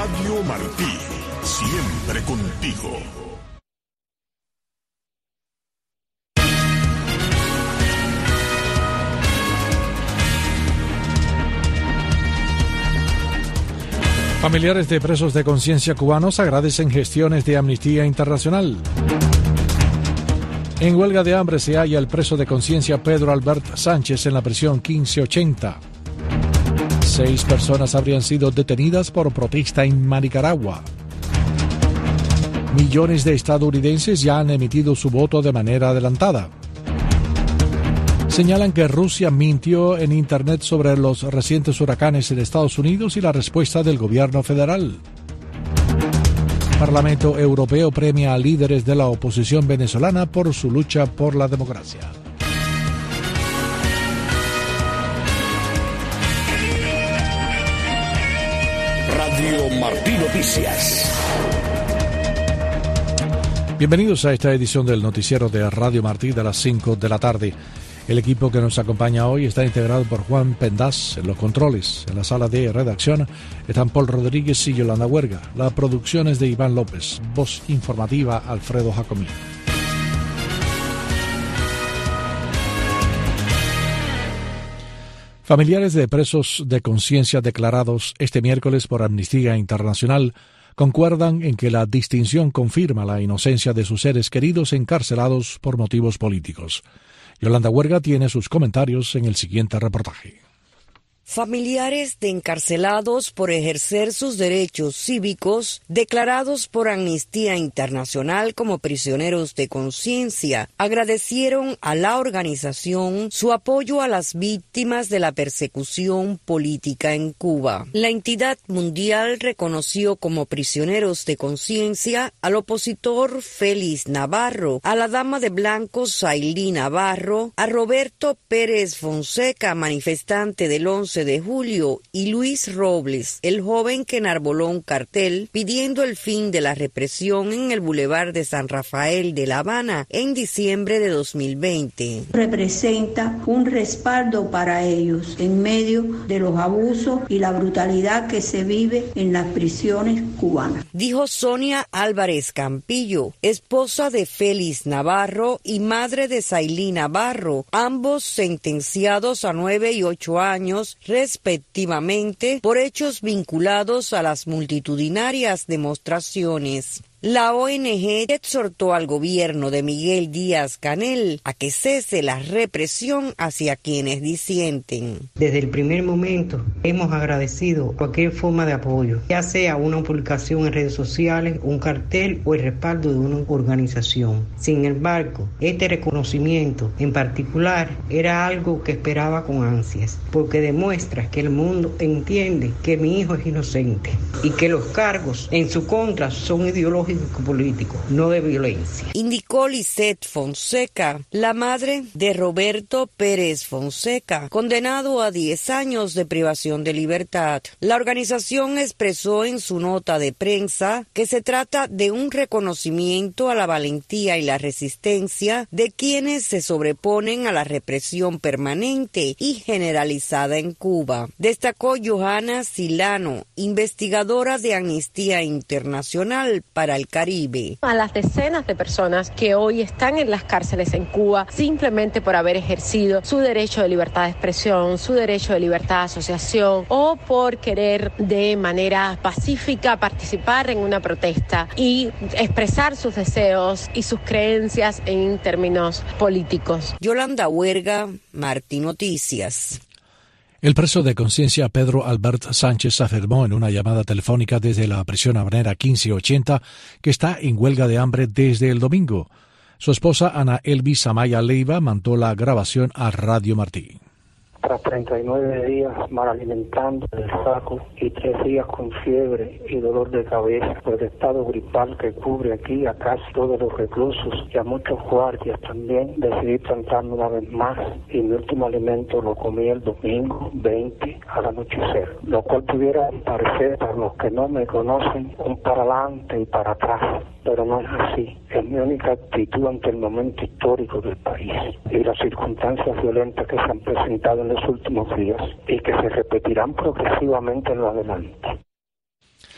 Radio Martí, siempre contigo. Familiares de presos de conciencia cubanos agradecen gestiones de Amnistía Internacional. En huelga de hambre se halla el preso de conciencia Pedro Albert Sánchez en la prisión 1580. 6 personas habrían sido detenidas por protesta en Nicaragua. Millones de estadounidenses ya han emitido su voto de manera adelantada. Señalan que Rusia mintió en Internet sobre los recientes huracanes en Estados Unidos y la respuesta del gobierno federal. Parlamento Europeo premia a líderes de la oposición venezolana por su lucha por la democracia. Radio Martí Noticias. Bienvenidos a esta edición del noticiero de Radio Martí de las 5 de la tarde. El equipo que nos acompaña hoy está integrado por Juan Pendaz en los controles. En la sala de redacción están Paul Rodríguez y Yolanda Huerga. La producción es de Iván López. Voz informativa, Alfredo Jacomí. Familiares de presos de conciencia declarados este miércoles por Amnistía Internacional concuerdan en que la distinción confirma la inocencia de sus seres queridos encarcelados por motivos políticos. Yolanda Huerga tiene sus comentarios en el siguiente reportaje. Familiares de encarcelados por ejercer sus derechos cívicos, declarados por Amnistía Internacional como prisioneros de conciencia, agradecieron a la organización su apoyo a las víctimas de la persecución política en Cuba. La entidad mundial reconoció como prisioneros de conciencia al opositor Félix Navarro, a la dama de blanco Sailí Navarro, a Roberto Pérez Fonseca, manifestante del 11 de julio, y Luis Robles, el joven que enarboló un cartel pidiendo el fin de la represión en el Boulevard de San Rafael de La Habana en diciembre de 2020. Representa un respaldo para ellos en medio de los abusos y la brutalidad que se vive en las prisiones cubanas. Dijo Sonia Álvarez Campillo, esposa de Félix Navarro y madre de Sailí Navarro, ambos sentenciados a 9 y 8 años respectivamente por hechos vinculados a las multitudinarias demostraciones. La ONG exhortó al gobierno de Miguel Díaz-Canel a que cese la represión hacia quienes disienten. Desde el primer momento hemos agradecido cualquier forma de apoyo, ya sea una publicación en redes sociales, un cartel o el respaldo de una organización. Sin embargo, este reconocimiento en particular era algo que esperaba con ansias, porque demuestra que el mundo entiende que mi hijo es inocente y que los cargos en su contra son ideológicos político, no de violencia. Indicó Lisette Fonseca, la madre de Roberto Pérez Fonseca, condenado a 10 años de privación de libertad. La organización expresó en su nota de prensa que se trata de un reconocimiento a la valentía y la resistencia de quienes se sobreponen a la represión permanente y generalizada en Cuba. Destacó Johanna Silano, investigadora de Amnistía Internacional para el Caribe. A las decenas de personas que hoy están en las cárceles en Cuba simplemente por haber ejercido su derecho de libertad de expresión, su derecho de libertad de asociación o por querer de manera pacífica participar en una protesta y expresar sus deseos y sus creencias en términos políticos. Yolanda Huerga, Martí Noticias. El preso de conciencia Pedro Albert Sánchez afirmó en una llamada telefónica desde la prisión habanera 1580 que está en huelga de hambre desde el domingo. Su esposa Ana Elvis Amaya Leiva mandó la grabación a Radio Martí. Tras 39 días mal alimentando el saco y 3 días con fiebre y dolor de cabeza por el estado gripal que cubre aquí a casi todos los reclusos y a muchos guardias también, decidí plantarme una vez más y mi último alimento lo comí el domingo 20 al anochecer, lo cual pudiera parecer para los que no me conocen un para adelante y para atrás, pero no es así. Es mi única actitud ante el momento histórico del país y las circunstancias violentas que se han presentado en los últimos días y que se repetirán progresivamente en lo adelante.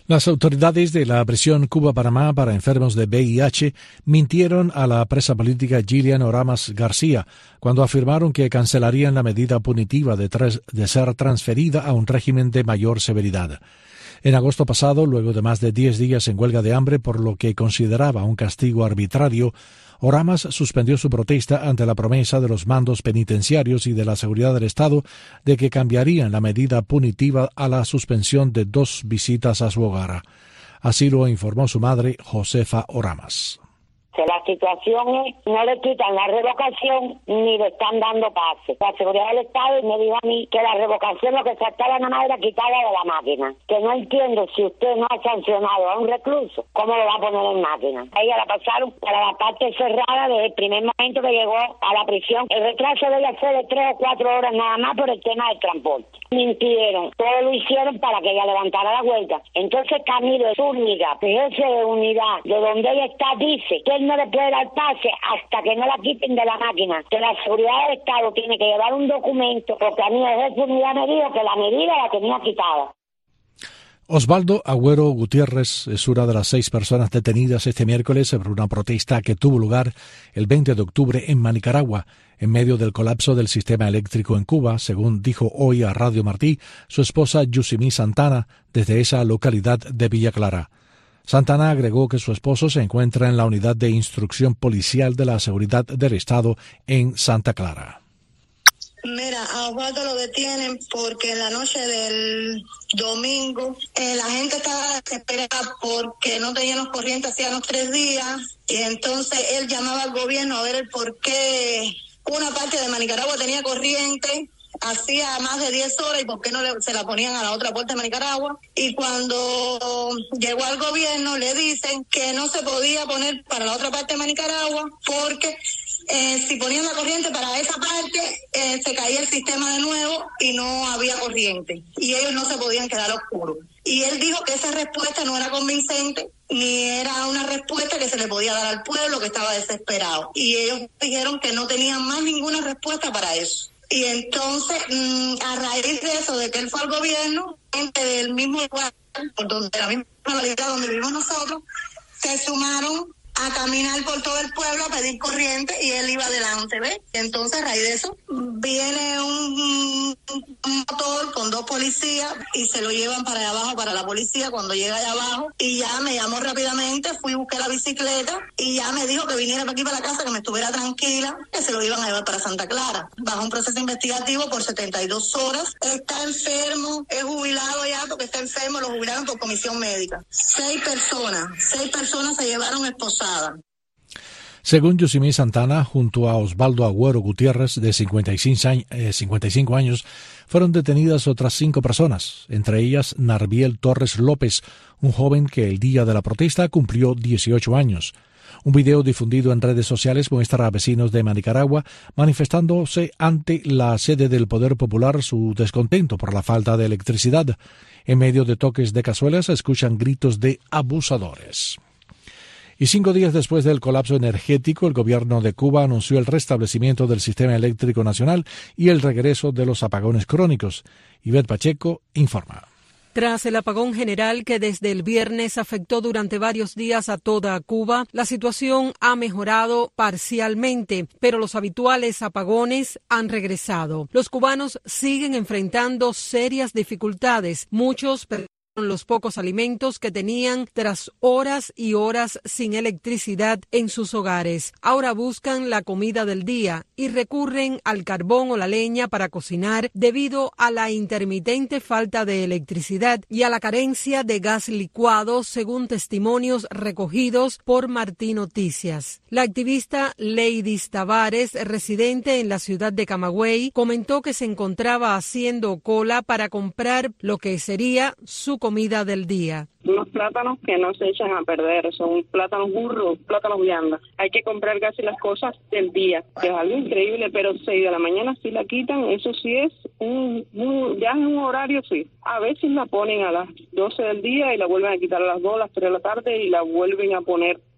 Las autoridades de la prisión Cuba-Panamá para enfermos de VIH mintieron a la presa política Gillian Oramas García cuando afirmaron que cancelarían la medida punitiva de ser transferida a un régimen de mayor severidad. En agosto pasado, luego de más de 10 días en huelga de hambre por lo que consideraba un castigo arbitrario, Oramas suspendió su protesta ante la promesa de los mandos penitenciarios y de la seguridad del Estado de que cambiarían la medida punitiva a la suspensión de 2 visitas a su hogar. Así lo informó su madre, Josefa Oramas. La situación es, no le quitan la revocación ni le están dando pase. La seguridad del Estado me dijo a mí que la revocación lo que se estaba nada más era quitarla de la máquina. Que no entiendo, si usted no ha sancionado a un recluso, ¿cómo lo va a poner en máquina? A ella la pasaron para la parte cerrada desde el primer momento que llegó a la prisión. El retraso de ella fue de 3 o 4 horas nada más por el tema del transporte. Mintieron, todo lo hicieron para que ella levantara la huelga. Entonces Camilo Zúñiga, jefe de unidad de donde ella está, dice que él no le puede dar pase hasta que no la quiten de la máquina, que la seguridad del Estado tiene que llevar un documento, porque a mí el jefe de unidad me dijo que la medida la tenía quitada. Osvaldo Agüero Gutiérrez es una de las 6 personas detenidas este miércoles sobre una protesta que tuvo lugar el 20 de octubre en Manicaragua, en medio del colapso del sistema eléctrico en Cuba, según dijo hoy a Radio Martí su esposa Yusimí Santana desde esa localidad de Villa Clara. Santana agregó que su esposo se encuentra en la unidad de instrucción policial de la seguridad del Estado en Santa Clara. Mira, a Osvaldo lo detienen porque en la noche del domingo la gente estaba desesperada porque no teníamos corriente hacía unos 3 días y entonces él llamaba al gobierno a ver el por qué una parte de Manicaragua tenía corriente hacía más de 10 horas y por qué no se la ponían a la otra puerta de Manicaragua. Y cuando llegó al gobierno le dicen que no se podía poner para la otra parte de Manicaragua porque si ponían la corriente para esa parte se caía el sistema de nuevo y no había corriente y ellos no se podían quedar oscuros. Y él dijo que esa respuesta no era convincente ni era una respuesta que se le podía dar al pueblo que estaba desesperado. Y ellos dijeron que no tenían más ninguna respuesta para eso. Y entonces, a raíz de eso, de que él fue al gobierno, gente del mismo lugar, de la misma localidad donde vivimos nosotros, se sumaron a caminar por todo el pueblo a pedir corriente y él iba adelante, ¿ves? Entonces, a raíz de eso, viene un motor con 2 policías y se lo llevan para allá abajo, para la policía. Cuando llega allá abajo, y ya me llamó rápidamente, fui a buscar la bicicleta y ya me dijo que viniera para aquí, para la casa, que me estuviera tranquila, que se lo iban a llevar para Santa Clara. Bajo un proceso investigativo por 72 horas. Está enfermo, es jubilado ya porque está enfermo, lo jubilaron por comisión médica. 6 personas se llevaron esposadas. Según Yusimí Santana, junto a Osvaldo Agüero Gutiérrez, de 55 años, fueron detenidas otras 5 personas, entre ellas Narviel Torres López, un joven que el día de la protesta cumplió 18 años. Un video difundido en redes sociales muestra a vecinos de Manicaragua manifestándose ante la sede del Poder Popular su descontento por la falta de electricidad. En medio de toques de cazuelas se escuchan gritos de abusadores. Y 5 días después del colapso energético, el gobierno de Cuba anunció el restablecimiento del sistema eléctrico nacional y el regreso de los apagones crónicos. Ivette Pacheco informa. Tras el apagón general que desde el viernes afectó durante varios días a toda Cuba, la situación ha mejorado parcialmente, pero los habituales apagones han regresado. Los cubanos siguen enfrentando serias dificultades. Muchos los pocos alimentos que tenían tras horas y horas sin electricidad en sus hogares. Ahora buscan la comida del día y recurren al carbón o la leña para cocinar debido a la intermitente falta de electricidad y a la carencia de gas licuado, según testimonios recogidos por Martí Noticias. La activista Leidis Tavares, residente en la ciudad de Camagüey, comentó que se encontraba haciendo cola para comprar lo que sería su comida del día. Unos plátanos que no se echan a perder, son plátanos burros, plátanos viandas. Hay que comprar casi las cosas del día, que es algo increíble, pero 6 de la mañana sí la quitan, eso sí es ya es un horario, sí. A veces la ponen a las 12 del día y la vuelven a quitar a las 2, a las 3 de la tarde y la vuelven a poner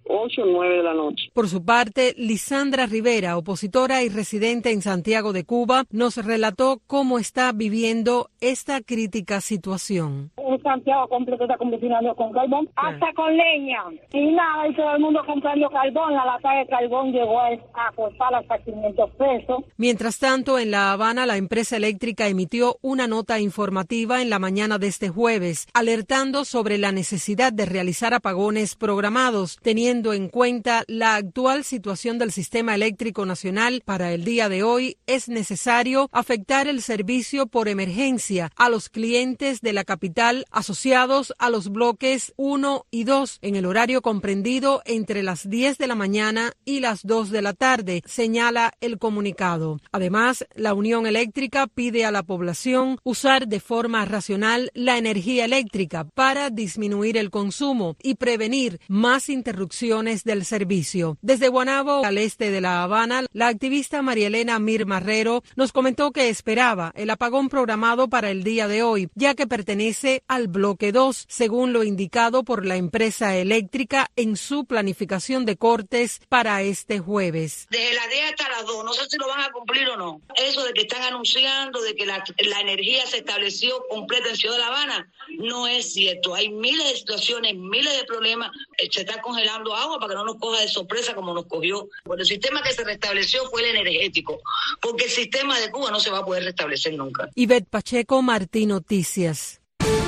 8 o 9 de la noche. Por su parte, Lisandra Rivera, opositora y residente en Santiago de Cuba, nos relató cómo está viviendo esta crítica situación. En Santiago completo está combinando con carbón, hasta con leña. Y nada, y todo el mundo comprando carbón. La lata de carbón llegó a costar hasta 500 pesos. Mientras tanto, en La Habana, la empresa eléctrica emitió una nota informativa en la mañana de este jueves, alertando sobre la necesidad de realizar apagones programados, teniendo en cuenta la actual situación del sistema eléctrico nacional. Para el día de hoy es necesario afectar el servicio por emergencia a los clientes de la capital asociados a los bloques 1 y 2 en el horario comprendido entre las 10 de la mañana y las 2 de la tarde, señala el comunicado. Además, la Unión Eléctrica pide a la población usar de forma racional la energía eléctrica para disminuir el consumo y prevenir más interrupciones del servicio. Desde Guaynabo, al este de La Habana, la activista María Elena Mir Marrero nos comentó que esperaba el apagón programado para el día de hoy, ya que pertenece al bloque 2, según lo indicado por la empresa eléctrica en su planificación de cortes para este jueves. Desde las 10 hasta las 2, no sé si lo van a cumplir o no. Eso de que están anunciando de que la energía se estableció completa en Ciudad de La Habana, no es cierto. Hay miles de situaciones, miles de problemas. Se está congelando agua para que no nos coja de sorpresa como nos cogió. Bueno, el sistema que se restableció fue el energético, porque el sistema de Cuba no se va a poder restablecer nunca. Ivette Pacheco, Martí Noticias.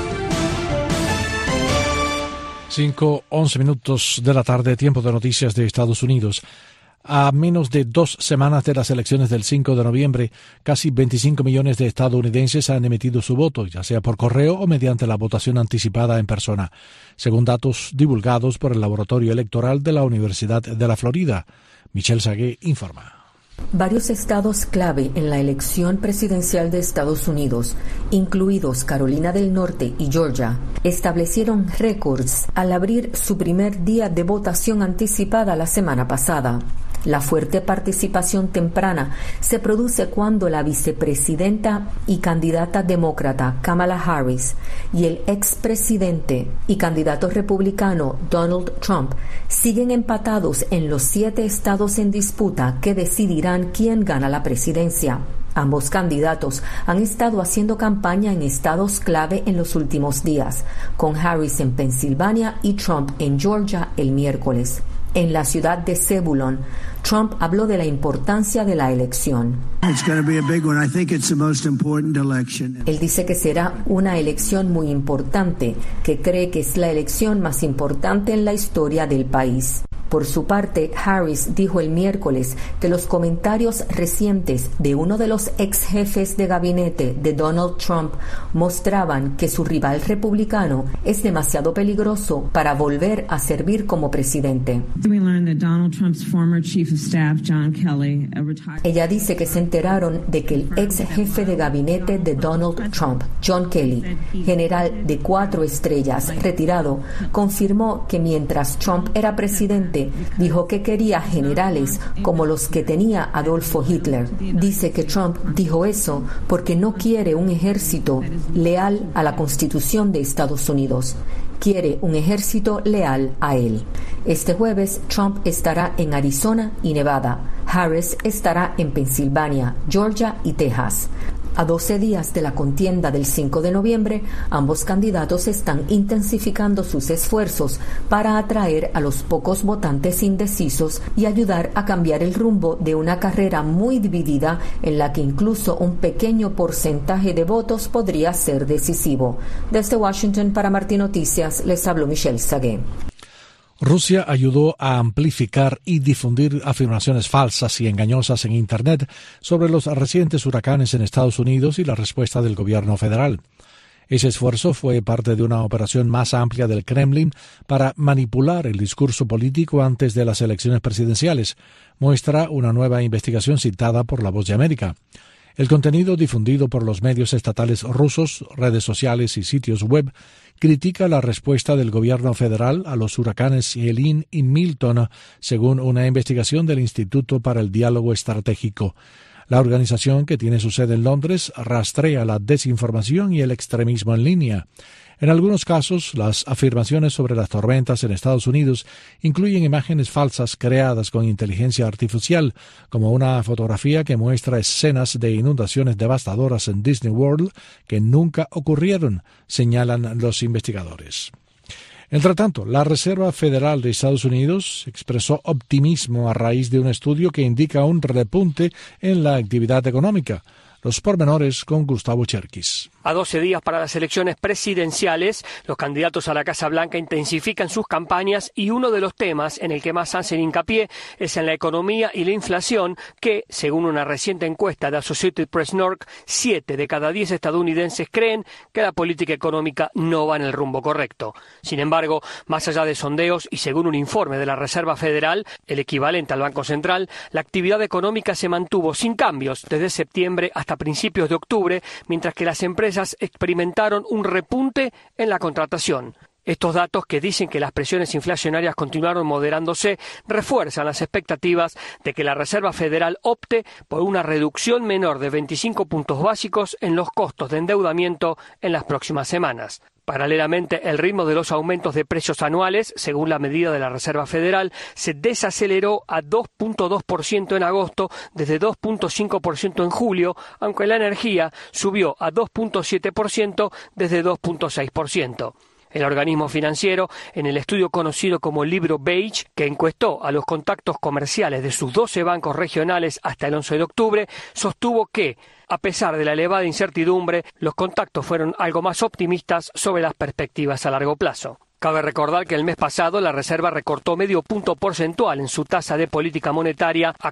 5:11 minutos de la tarde, tiempo de noticias de Estados Unidos. A menos de 2 semanas de las elecciones del 5 de noviembre, casi 25 millones de estadounidenses han emitido su voto, ya sea por correo o mediante la votación anticipada en persona, según datos divulgados por el Laboratorio Electoral de la Universidad de la Florida. Michelle Sagué informa. Varios estados clave en la elección presidencial de Estados Unidos, incluidos Carolina del Norte y Georgia, establecieron récords al abrir su primer día de votación anticipada la semana pasada. La fuerte participación temprana se produce cuando la vicepresidenta y candidata demócrata Kamala Harris y el expresidente y candidato republicano Donald Trump siguen empatados en los 7 estados en disputa que decidirán quién gana la presidencia. Ambos candidatos han estado haciendo campaña en estados clave en los últimos días, con Harris en Pensilvania y Trump en Georgia el miércoles. En la ciudad de Zebulon, Trump habló de la importancia de la elección. Él dice que será una elección muy importante, que cree que es la elección más importante en la historia del país. Por su parte, Harris dijo el miércoles que los comentarios recientes de uno de los ex jefes de gabinete de Donald Trump mostraban que su rival republicano es demasiado peligroso para volver a servir como presidente. Ella dice que se enteraron de que el ex jefe de gabinete de Donald Trump, John Kelly, general de 4 estrellas, retirado, confirmó que mientras Trump era presidente, dijo que quería generales como los que tenía Adolfo Hitler. Dice que Trump dijo eso porque no quiere un ejército leal a la Constitución de Estados Unidos. Quiere un ejército leal a él. Este jueves, Trump estará en Arizona y Nevada. Harris estará en Pensilvania, Georgia y Texas. A 12 días de la contienda del 5 de noviembre, ambos candidatos están intensificando sus esfuerzos para atraer a los pocos votantes indecisos y ayudar a cambiar el rumbo de una carrera muy dividida en la que incluso un pequeño porcentaje de votos podría ser decisivo. Desde Washington para Martí Noticias, les habló Michelle Sagué. Rusia ayudó a amplificar y difundir afirmaciones falsas y engañosas en Internet sobre los recientes huracanes en Estados Unidos y la respuesta del gobierno federal. Ese esfuerzo fue parte de una operación más amplia del Kremlin para manipular el discurso político antes de las elecciones presidenciales, muestra una nueva investigación citada por La Voz de América. El contenido difundido por los medios estatales rusos, redes sociales y sitios web critica la respuesta del gobierno federal a los huracanes Helene y Milton, según una investigación del Instituto para el Diálogo Estratégico. La organización, que tiene su sede en Londres, rastrea la desinformación y el extremismo en línea. En algunos casos, las afirmaciones sobre las tormentas en Estados Unidos incluyen imágenes falsas creadas con inteligencia artificial, como una fotografía que muestra escenas de inundaciones devastadoras en Disney World que nunca ocurrieron, señalan los investigadores. Entre tanto, la Reserva Federal de Estados Unidos expresó optimismo a raíz de un estudio que indica un repunte en la actividad económica. Los pormenores con Gustavo Cherkis. A 12 días para las elecciones presidenciales, los candidatos a la Casa Blanca intensifican sus campañas y uno de los temas en el que más hacen hincapié es en la economía y la inflación que, según una reciente encuesta de Associated Press North, 7 de cada 10 estadounidenses creen que la política económica no va en el rumbo correcto. Sin embargo, más allá de sondeos y según un informe de la Reserva Federal, el equivalente al Banco Central, la actividad económica se mantuvo sin cambios desde septiembre hasta principios de octubre, mientras que las empresas experimentaron un repunte en la contratación. Estos datos, que dicen que las presiones inflacionarias continuaron moderándose, refuerzan las expectativas de que la Reserva Federal opte por una reducción menor de 25 puntos básicos en los costos de endeudamiento en las próximas semanas. Paralelamente, el ritmo de los aumentos de precios anuales, según la medida de la Reserva Federal, se desaceleró a 2.2% en agosto desde 2.5% en julio, aunque la energía subió a 2.7% desde 2.6%. El organismo financiero, en el estudio conocido como el libro Beige, que encuestó a los contactos comerciales de sus 12 bancos regionales hasta el 11 de octubre, sostuvo que, a pesar de la elevada incertidumbre, los contactos fueron algo más optimistas sobre las perspectivas a largo plazo. Cabe recordar que el mes pasado la Reserva recortó medio punto porcentual en su tasa de política monetaria a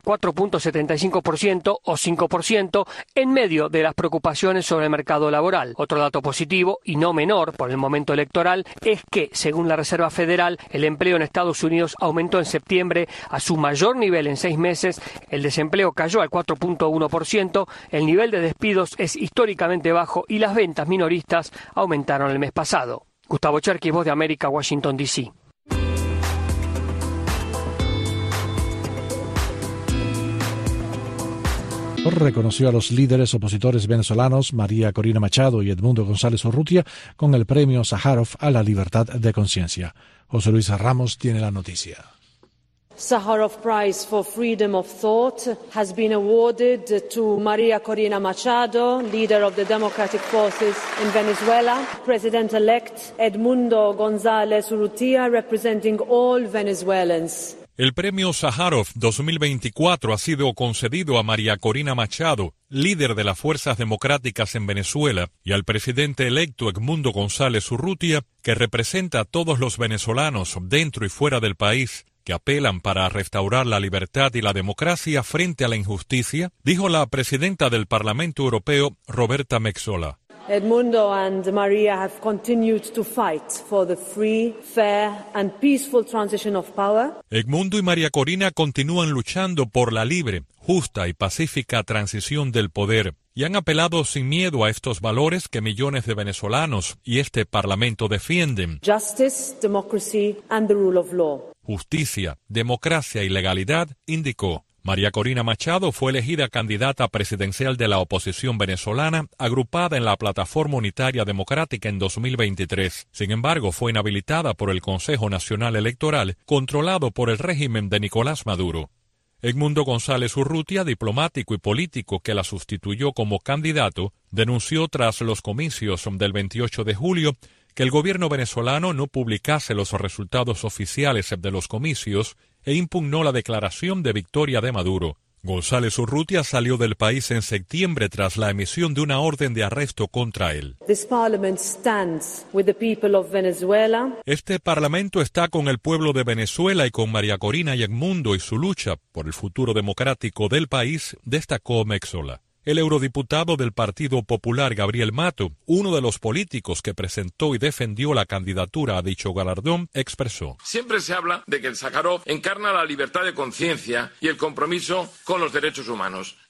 4.75% o 5% en medio de las preocupaciones sobre el mercado laboral. Otro dato positivo, y no menor por el momento electoral, es que, según la Reserva Federal, el empleo en Estados Unidos aumentó en septiembre a su mayor nivel en 6 meses, el desempleo cayó al 4.1%, el nivel de despidos es históricamente bajo y las ventas minoristas aumentaron el mes pasado. Gustavo Cherkis, Voz de América, Washington, D.C. Reconoció a los líderes opositores venezolanos María Corina Machado y Edmundo González Urrutia con el premio Sájarov a la libertad de conciencia. José Luis Ramos tiene la noticia. Sakharov Prize for Freedom of Thought has been awarded to Maria Corina Machado, leader of the Democratic Forces in Venezuela, President-elect Edmundo González Urrutia, representing all Venezuelans. El premio Sájarov 2024 ha sido concedido a María Corina Machado, líder de las Fuerzas Democráticas en Venezuela, y al presidente electo Edmundo González Urrutia, que representa a todos los venezolanos dentro y fuera del país, que apelan para restaurar la libertad y la democracia frente a la injusticia, dijo la presidenta del Parlamento Europeo, Roberta Metsola. Edmundo and Maria have continued to fight for the free, fair and peaceful transition of power. Edmundo y María Corina continúan luchando por la libre, justa y pacífica transición del poder y han apelado sin miedo a estos valores que millones de venezolanos y este Parlamento defienden. Justice, democracy and the rule of law. Justicia, democracia y legalidad, indicó. María Corina Machado fue elegida candidata presidencial de la oposición venezolana, agrupada en la Plataforma Unitaria Democrática en 2023. Sin embargo, fue inhabilitada por el Consejo Nacional Electoral, controlado por el régimen de Nicolás Maduro. Edmundo González Urrutia, diplomático y político que la sustituyó como candidato, denunció tras los comicios del 28 de julio que el gobierno venezolano no publicase los resultados oficiales de los comicios e impugnó la declaración de victoria de Maduro. González Urrutia salió del país en septiembre tras la emisión de una orden de arresto contra él. Este Parlamento está con el pueblo de Venezuela y con María Corina y Edmundo y su lucha por el futuro democrático del país, destacó Metsola. El eurodiputado del Partido Popular Gabriel Mato, uno de los políticos que presentó y defendió la candidatura a dicho galardón, expresó: Siempre se habla de que el Sájarov encarna la libertad de conciencia y el compromiso con los derechos humanos.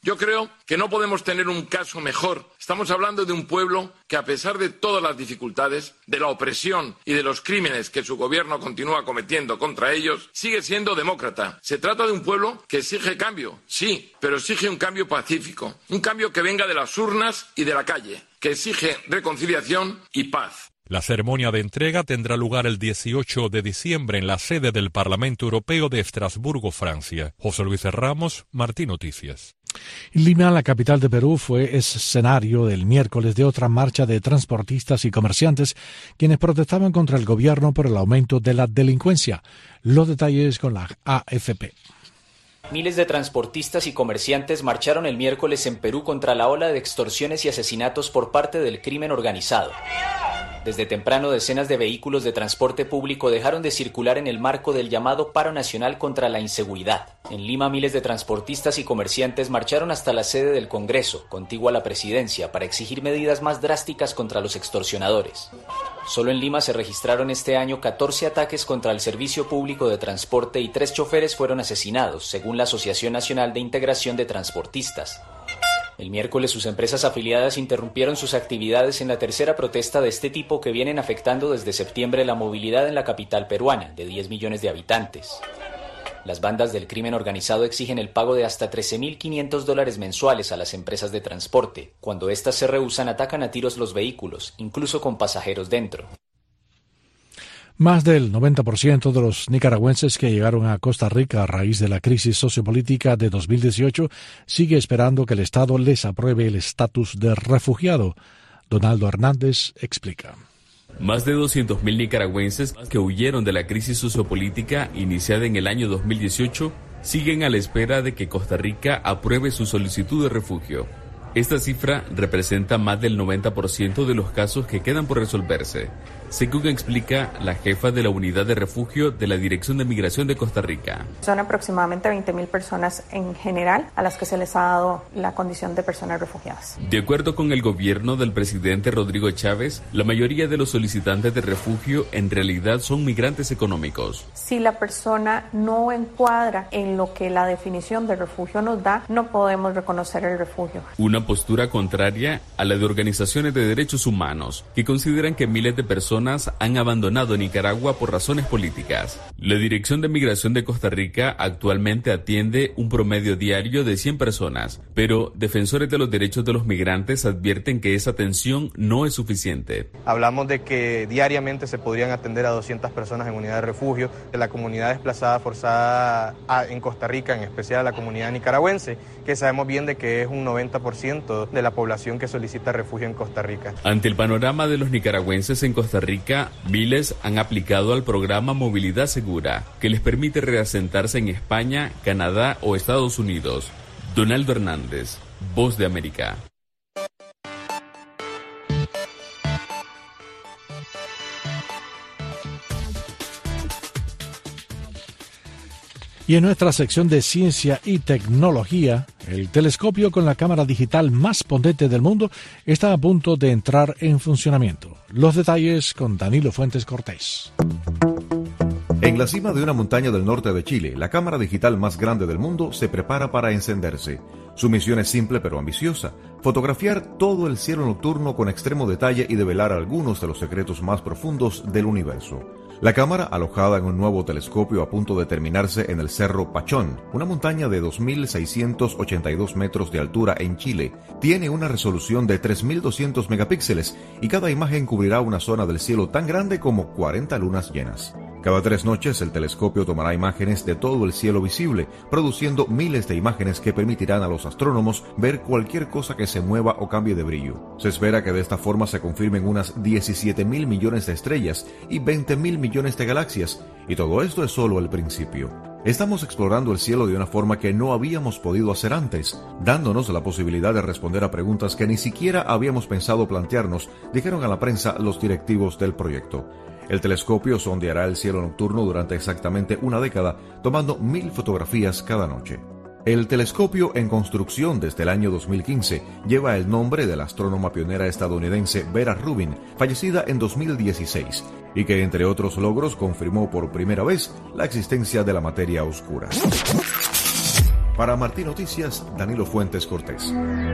Yo creo que no podemos tener un caso mejor. Estamos hablando de un pueblo que, a pesar de todas las dificultades, de la opresión y de los crímenes que su gobierno continúa cometiendo contra ellos, sigue siendo demócrata. Se trata de un pueblo que exige cambio, sí, pero exige un cambio pacífico, un cambio que venga de las urnas y de la calle, que exige reconciliación y paz. La ceremonia de entrega tendrá lugar el 18 de diciembre en la sede del Parlamento Europeo de Estrasburgo, Francia. José Luis Ramos, Martín Noticias. Lima, la capital de Perú, fue escenario el miércoles de otra marcha de transportistas y comerciantes quienes protestaban contra el gobierno por el aumento de la delincuencia. Los detalles con la AFP. Miles de transportistas y comerciantes marcharon el miércoles en Perú contra la ola de extorsiones y asesinatos por parte del crimen organizado. Desde temprano, decenas de vehículos de transporte público dejaron de circular en el marco del llamado Paro Nacional contra la Inseguridad. En Lima, miles de transportistas y comerciantes marcharon hasta la sede del Congreso, contigua a la presidencia, para exigir medidas más drásticas contra los extorsionadores. Solo en Lima se registraron este año 14 ataques contra el servicio público de transporte y 3 choferes fueron asesinados, según la Asociación Nacional de Integración de Transportistas. El miércoles sus empresas afiliadas interrumpieron sus actividades en la tercera protesta de este tipo que vienen afectando desde septiembre la movilidad en la capital peruana, de 10 millones de habitantes. Las bandas del crimen organizado exigen el pago de hasta $13.500 mensuales a las empresas de transporte. Cuando éstas se rehúsan, atacan a tiros los vehículos, incluso con pasajeros dentro. Más del 90% de los nicaragüenses que llegaron a Costa Rica a raíz de la crisis sociopolítica de 2018 sigue esperando que el Estado les apruebe el estatus de refugiado. Donaldo Hernández explica. Más de 200.000 nicaragüenses que huyeron de la crisis sociopolítica iniciada en el año 2018 siguen a la espera de que Costa Rica apruebe su solicitud de refugio. Esta cifra representa más del 90% de los casos que quedan por resolverse, según explica la jefa de la unidad de refugio de la Dirección de Migración de Costa Rica. Son aproximadamente 20.000 personas en general a las que se les ha dado la condición de personas refugiadas. De acuerdo con el gobierno del presidente Rodrigo Chávez, la mayoría de los solicitantes de refugio en realidad son migrantes económicos. Si la persona no encuadra en lo que la definición de refugio nos da, no podemos reconocer el refugio. Una postura contraria a la de organizaciones de derechos humanos, que consideran que miles de personas han abandonado Nicaragua por razones políticas. La Dirección de Migración de Costa Rica actualmente atiende un promedio diario de 100 personas, pero defensores de los derechos de los migrantes advierten que esa atención no es suficiente. Hablamos de que diariamente se podrían atender a 200 personas en unidad de refugio, de la comunidad desplazada forzada en Costa Rica, en especial a la comunidad nicaragüense, que sabemos bien de que es un 90% de la población que solicita refugio en Costa Rica. Ante el panorama de los nicaragüenses en Costa Rica, miles han aplicado al programa Movilidad Segura, que les permite reasentarse en España, Canadá o Estados Unidos. Donaldo Hernández, Voz de América. Y en nuestra sección de ciencia y tecnología, el telescopio con la cámara digital más potente del mundo está a punto de entrar en funcionamiento. Los detalles con Danilo Fuentes Cortés. En la cima de una montaña del norte de Chile, la cámara digital más grande del mundo se prepara para encenderse. Su misión es simple pero ambiciosa: fotografiar todo el cielo nocturno con extremo detalle y develar algunos de los secretos más profundos del universo. La cámara, alojada en un nuevo telescopio a punto de terminarse en el Cerro Pachón, una montaña de 2.682 metros de altura en Chile, tiene una resolución de 3.200 megapíxeles y cada imagen cubrirá una zona del cielo tan grande como 40 lunas llenas. Cada 3 noches el telescopio tomará imágenes de todo el cielo visible, produciendo miles de imágenes que permitirán a los astrónomos ver cualquier cosa que se mueva o cambie de brillo. Se espera que de esta forma se confirmen unas 17.000 millones de estrellas y 20.000 millones de galaxias, y todo esto es solo el principio. Estamos explorando el cielo de una forma que no habíamos podido hacer antes, dándonos la posibilidad de responder a preguntas que ni siquiera habíamos pensado plantearnos, dijeron a la prensa los directivos del proyecto. El telescopio sondeará el cielo nocturno durante exactamente una década, tomando 1.000 fotografías cada noche. El telescopio, en construcción desde el año 2015, lleva el nombre de la astrónoma pionera estadounidense Vera Rubin, fallecida en 2016, y que, entre otros logros, confirmó por primera vez la existencia de la materia oscura. Para Martí Noticias, Danilo Fuentes Cortés.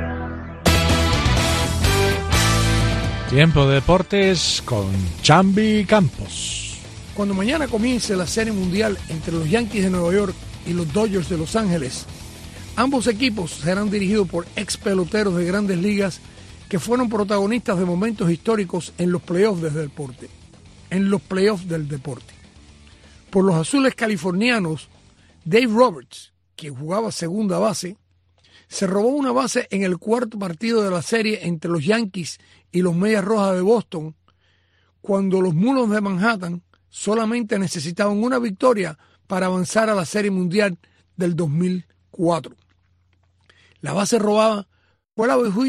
Tiempo de deportes con Chambi Campos. Cuando mañana comience la Serie Mundial entre los Yankees de Nueva York y los Dodgers de Los Ángeles, ambos equipos serán dirigidos por ex peloteros de grandes ligas que fueron protagonistas de momentos históricos en los playoffs del deporte. Por los azules californianos, Dave Roberts, quien jugaba segunda base, se robó una base en el cuarto partido de la serie entre los Yankees y los Medias Rojas de Boston, cuando los Mulos de Manhattan solamente necesitaban una victoria para avanzar a la Serie Mundial del 2004. La base robada fue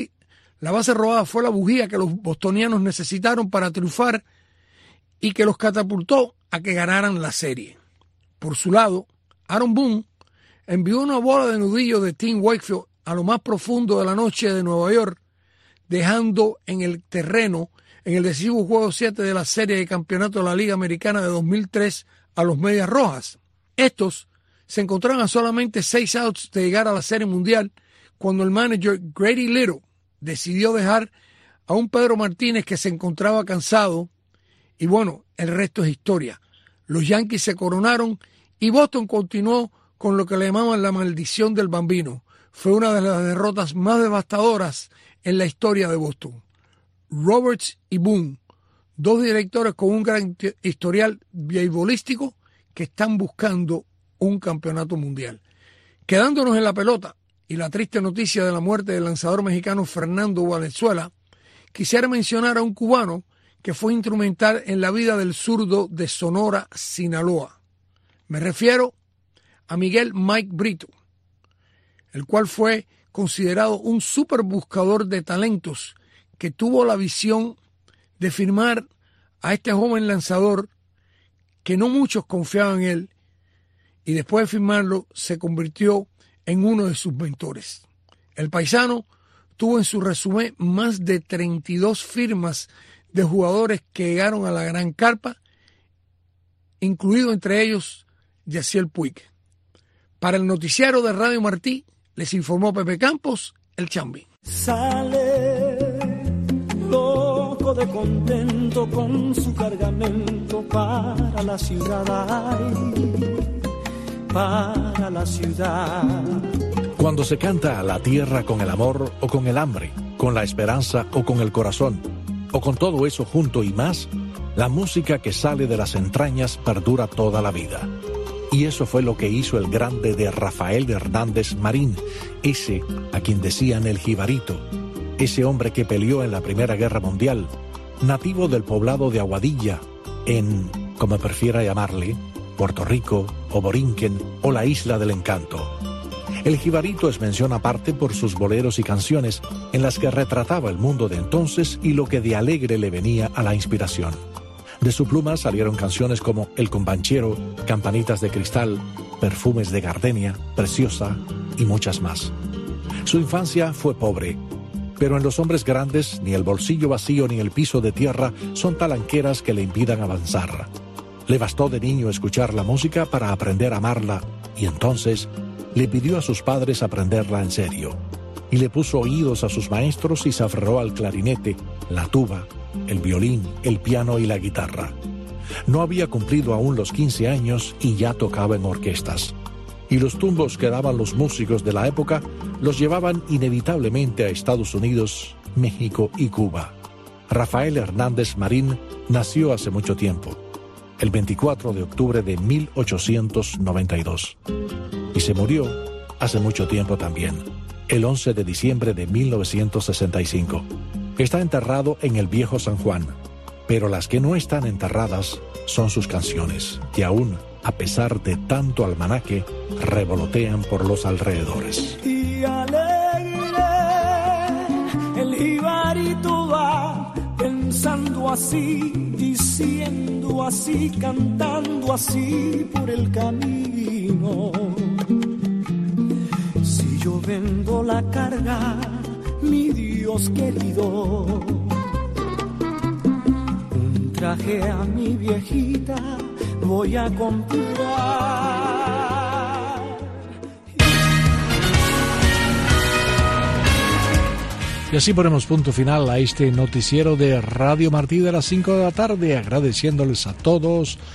la bujía que los bostonianos necesitaron para triunfar y que los catapultó a que ganaran la serie. Por su lado, Aaron Boone envió una bola de nudillo de Tim Wakefield a lo más profundo de la noche de Nueva York, dejando en el terreno, en el decisivo juego 7 de la serie de campeonato de la Liga Americana de 2003 a los Medias Rojas. Estos se encontraron a solamente 6 outs de llegar a la Serie Mundial cuando el manager Grady Little decidió dejar a un Pedro Martínez que se encontraba cansado. Y bueno, el resto es historia. Los Yankees se coronaron y Boston continuó con lo que le llamaban la maldición del bambino. Fue una de las derrotas más devastadoras en la historia de Boston. Roberts y Boone, dos directores con un gran historial beisbolístico que están buscando un campeonato mundial. Quedándonos en la pelota y la triste noticia de la muerte del lanzador mexicano Fernando Valenzuela, quisiera mencionar a un cubano que fue instrumental en la vida del zurdo de Sonora, Sinaloa. Me refiero a Miguel Mike Brito, el cual fue considerado un super buscador de talentos que tuvo la visión de firmar a este joven lanzador que no muchos confiaban en él, y después de firmarlo se convirtió en uno de sus mentores. El paisano tuvo en su resumen más de 32 firmas de jugadores que llegaron a la gran carpa, incluido entre ellos Yasiel Puig. Para el noticiero de Radio Martí, les informó Pepe Campos, el Chambi. Sale loco de contento con su cargamento para la ciudad, para la ciudad. Cuando se canta a la tierra con el amor o con el hambre, con la esperanza o con el corazón, o con todo eso junto y más, la música que sale de las entrañas perdura toda la vida. Y eso fue lo que hizo el grande de Rafael Hernández Marín, ese a quien decían el Jibarito, ese hombre que peleó en la Primera Guerra Mundial, nativo del poblado de Aguadilla, en, como prefiera llamarle, Puerto Rico, o Borinquen, o la Isla del Encanto. El Jibarito es mención aparte por sus boleros y canciones en las que retrataba el mundo de entonces y lo que de alegre le venía a la inspiración. De su pluma salieron canciones como El Combanchero, Campanitas de Cristal, Perfumes de Gardenia, Preciosa y muchas más. Su infancia fue pobre, pero en Los Hombres Grandes ni el bolsillo vacío ni el piso de tierra son talanqueras que le impidan avanzar. Le bastó de niño escuchar la música para aprender a amarla y entonces le pidió a sus padres aprenderla en serio. Y le puso oídos a sus maestros y se aferró al clarinete, la tuba, el violín, el piano y la guitarra. No había cumplido aún los 15 años y ya tocaba en orquestas. Y los tumbos que daban los músicos de la época los llevaban inevitablemente a Estados Unidos, México y Cuba. Rafael Hernández Marín nació hace mucho tiempo, el 24 de octubre de 1892. Y se murió hace mucho tiempo también, el 11 de diciembre de 1965. Está enterrado en el Viejo San Juan, pero las que no están enterradas son sus canciones, que aún, a pesar de tanto almanaque, revolotean por los alrededores. Y alegre el jibarito va, pensando así, diciendo así, cantando así por el camino. Si yo vendo la carga, mi Dios querido, un traje a mi viejita voy a comprar. Y así ponemos punto final a este noticiero de Radio Martí de las 5 de la tarde, agradeciéndoles a todos